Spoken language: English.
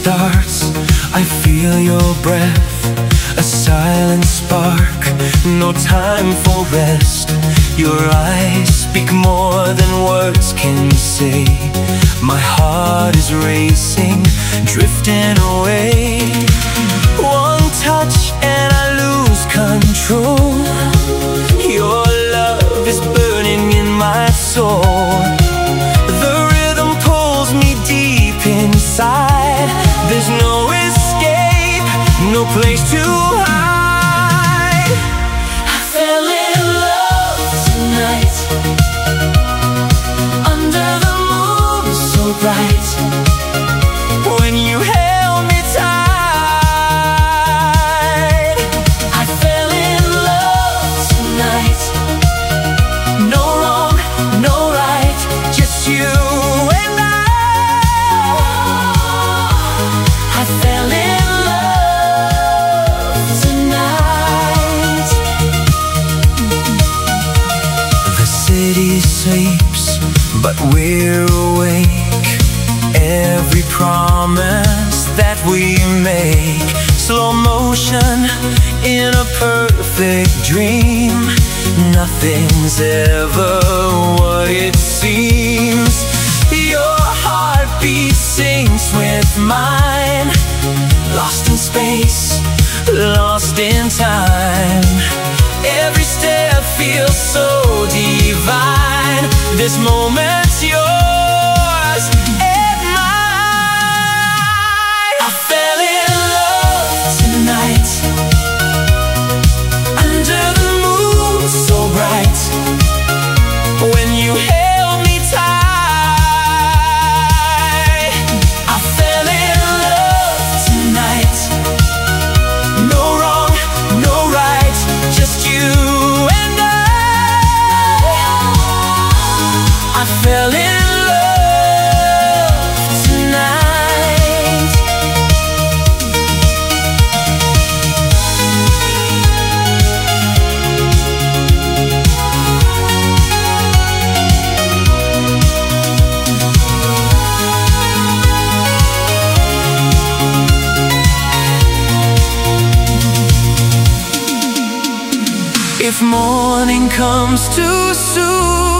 starts, I feel your breath, a silent spark, no time for rest. Your eyes speak more than words can say. My heart is racing, drifting away. One touch and I lose control. Your love is burning in my soul. The rhythm pulls me deep inside. There's no escape, no place to hide. I fell in love tonight, under the moon so bright. When you held me tight, I fell in love tonight. no wrong, no right, just you and I fell in love tonight. The city sleeps, but we're awake. Every promise that we make, slow motion in a perfect dream. Nothing's ever what it seems. Your heartbeat sings with mine, lost in space, lost in time. Every step feels so divine. This moment's yours and mine. I fell in love tonight, Under the moon so bright. When you held me tight, I fell in love tonight. no wrong, no right, just you and I fell in love tonight. If morning comes too soon,